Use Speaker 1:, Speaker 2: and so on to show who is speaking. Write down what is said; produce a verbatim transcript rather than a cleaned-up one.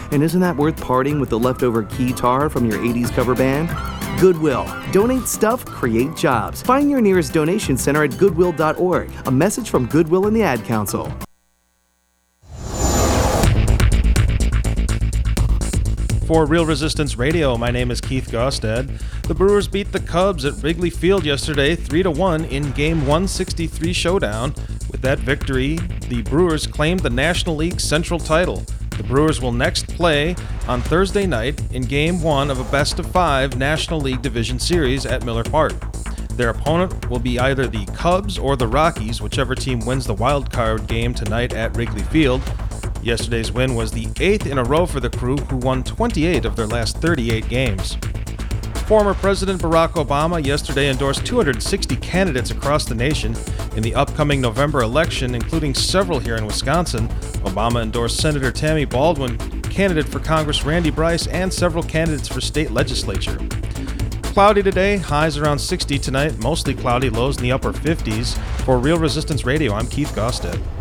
Speaker 1: And isn't that worth parting with the leftover guitar from your eighties cover band? Goodwill. Donate stuff, create jobs. Find your nearest donation center at goodwill dot org. A message from Goodwill and the Ad Council.
Speaker 2: For Real Resistance Radio, my name is Keith Gostad. The Brewers beat the Cubs at Wrigley Field yesterday three to one in Game one sixty-three showdown. With that victory, the Brewers claimed the National League Central title. The Brewers will next play on Thursday night in Game one of a best-of-five National League Division Series at Miller Park. Their opponent will be either the Cubs or the Rockies, whichever team wins the wild card game tonight at Wrigley Field. Yesterday's win was the eighth in a row for the Crew, who won twenty-eight of their last thirty-eight games. Former President Barack Obama yesterday endorsed two hundred sixty candidates across the nation in the upcoming November election, including several here in Wisconsin. Obama endorsed Senator Tammy Baldwin, candidate for Congress Randy Bryce, and several candidates for state legislature. Cloudy today, highs around sixty tonight, mostly cloudy, lows in the upper fifties. For Real Resistance Radio, I'm Keith Gostad.